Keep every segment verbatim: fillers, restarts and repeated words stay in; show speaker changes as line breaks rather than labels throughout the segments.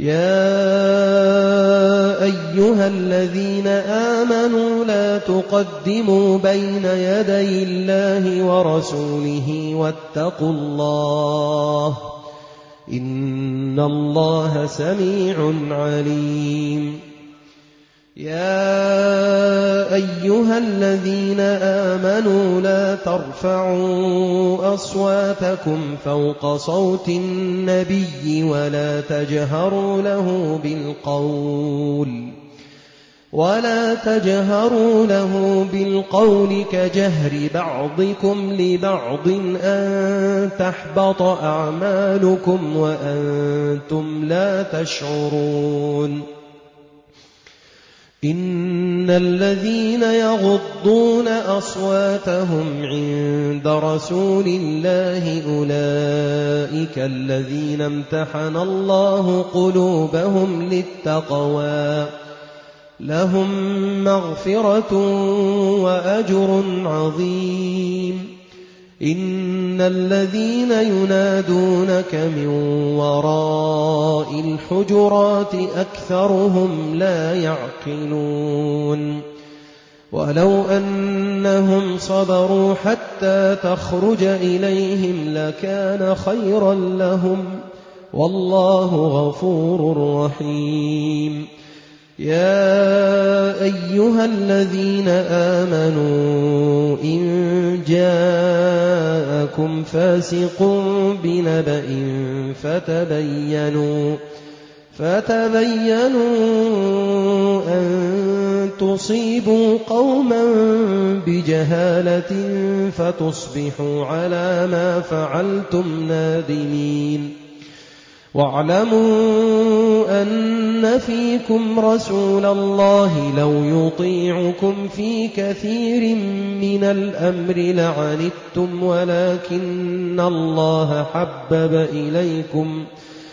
يَا أَيُّهَا الَّذِينَ آمَنُوا لَا تُقَدِّمُوا بَيْنَ يَدَيِ اللَّهِ وَرَسُولِهِ وَاتَّقُوا اللَّهَ ۚ إِنَّ اللَّهَ سَمِيعٌ عَلِيمٌ. يَا أَيُّهَا الَّذِينَ آمَنُوا لَا تَرْفَعُوا أَصْوَاتَكُمْ فَوْقَ صَوْتِ النَّبِيِّ وَلَا تَجْهَرُوا لَهُ بِالْقَوْلِ وَلَا تَجْهَرُوا لَهُ بِالْقَوْلِ كَجَهْرِ بَعْضِكُمْ لِبَعْضٍ أَن تَحْبَطَ أَعْمَالُكُمْ وَأَنتُمْ لَا تَشْعُرُونَ. إِنَّ الَّذِينَ يَغُضُّونَ أَصْوَاتَهُمْ عِندَ رَسُولِ اللَّهِ أُولَئِكَ الَّذِينَ امْتَحَنَ اللَّهُ قُلُوبَهُمْ لِلتَّقْوَىٰ ۖ لَهُم مَّغْفِرَةٌ وَأَجْرٌ عَظِيمٌ. إِنَّ الَّذِينَ يُنَادُونَكَ مِن وَرَاءِ الْحُجُرَاتِ أَكْثَرُهُمْ لَا يَعْقِلُونَ. وَلَوْ أَنَّهُمْ صَبَرُوا حَتَّىٰ تَخْرُجَ إِلَيْهِمْ لَكَانَ خَيْرًا لَّهُمْ ۚ وَاللَّهُ غَفُورٌ رَّحِيمٌ. يَا أَيُّهَا الَّذِينَ آمَنُوا إِن جَاءَكُمْ فَاسِقٌ بِنَبَإٍ فَتَبَيَّنُوا فَتَبَيَّنُوا أَن تُصِيبُوا قَوْمًا بِجَهَالَةٍ فَتُصْبِحُوا عَلَىٰ مَا فَعَلْتُمْ نَادِمِينَ. وَاعْلَمُوا أَنَّ فِيكُمْ رَسُولَ اللَّهِ لَوْ يُطِيعُكُمْ فِي كَثِيرٍ مِّنَ الْأَمْرِ لَعَنِتُّمْ وَلَٰكِنَّ اللَّهَ حَبَّبَ إِلَيْكُمْ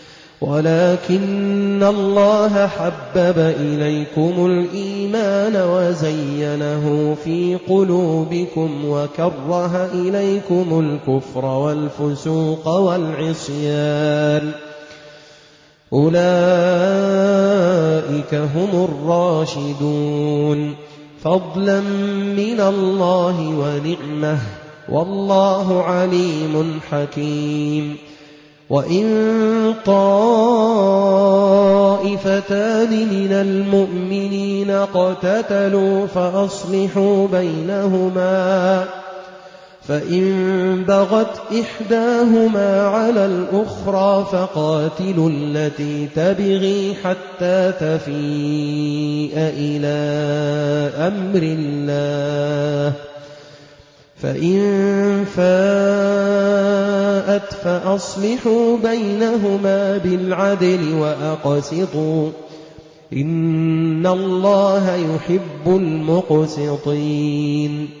ولكن الله حبب إليكم الإيمان وزينه في قلوبكم وكره إليكم الكفر والفسوق والعصيان، أولئك هم الراشدون، فضلا من الله ونعمة، والله عليم حكيم. وإن طائفتان من المؤمنين اقتتلوا فأصلحوا بينهما، فإن بغت إحداهما على الأخرى فقاتلوا التي تبغي حتى تفيء إلى أمر الله، فإن فاءت فأصلحوا بينهما بالعدل وأقسطوا، إن الله يحب المقسطين.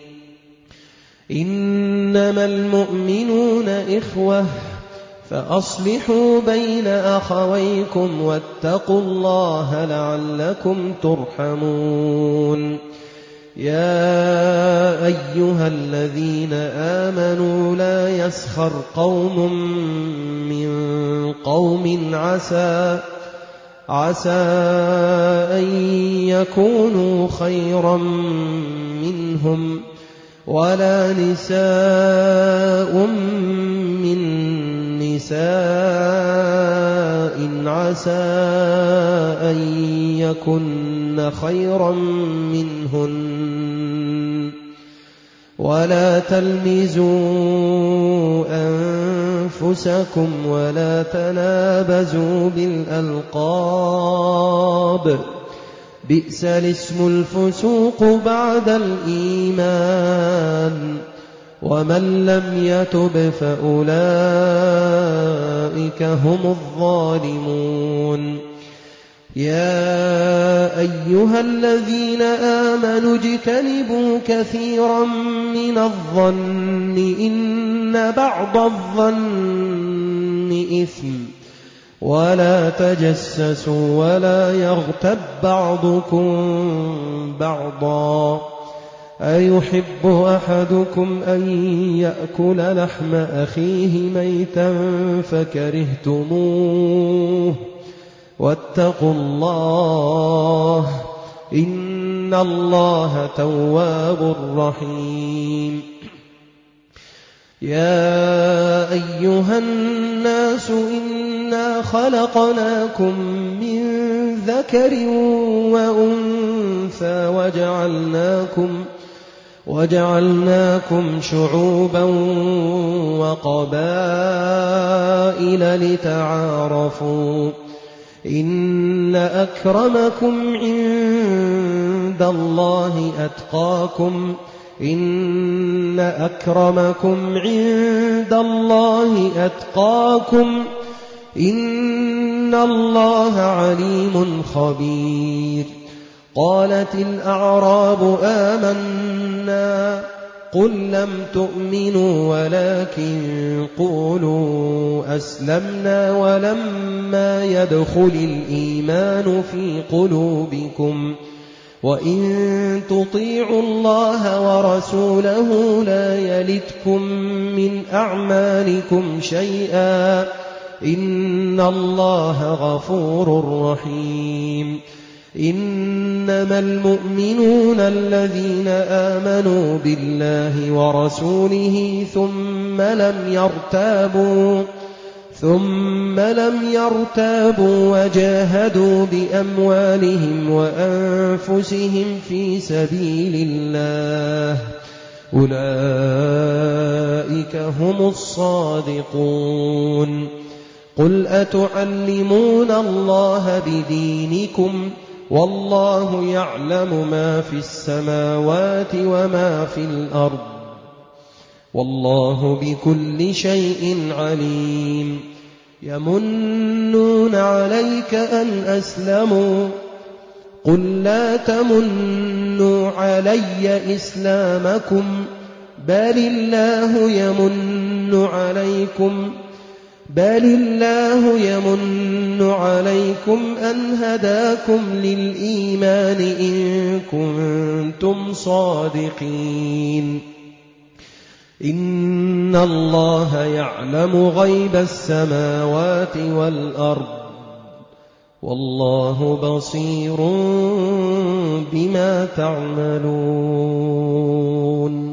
إنما المؤمنون إخوة فأصلحوا بين أخويكم واتقوا الله لعلكم ترحمون. يا أيها الذين آمنوا لا يسخر قوم من قوم عسى عسى أن يكونوا خيرا منهم، ولا نساء من نساء عسى أن يكن خيرا منهن، ولا تلمزوا أنفسكم ولا تنابزوا بالألقاب، بئس الاسم الفسوق بعد الإيمان، ومن لم يتب فأولئك هم الظالمون. يا أيها الذين آمنوا اجتنبوا كثيرا من الظن إن بعض الظن إثم، ولا تجسسوا ولا يغتب بعضكم بعضا، أيحب أحدكم أن يأكل لحم أخيه ميتا فكرهتموه، واتقوا الله إن الله تواب رحيم. يا أيها الناس إنا خلقناكم من ذكر وأنثى وجعلناكم وجعلناكم شعوبا وقبائل لتعارفوا إن أكرمكم عند الله أتقاكم إن أكرمكم عند الله أتقاكم إن الله عليم خبير. قالت الأعراب آمنا قل لم تؤمنوا ولكن قولوا أسلمنا ولما يدخل الإيمان في قلوبكم وإن تطيعوا الله ورسوله لا يلتكم من أعمالكم شيئا إن الله غفور رحيم. إنما المؤمنون الذين آمنوا بالله ورسوله ثم لم يرتابوا ثم لم يرتابوا وجاهدوا بأموالهم وأنفسهم في سبيل الله أولئك هم الصادقون. قل أتعلمون الله بدينكم والله يعلم ما في السماوات وما في الأرض والله بكل شيء عليم. يمنون عليك أن أسلموا قل لا تمنوا علي إسلامكم بل الله يمن عليكم بل الله يمن عليكم أن هداكم للإيمان إن كنتم صادقين. إن الله يعلم غيب السماوات والأرض والله بصير بما تعملون.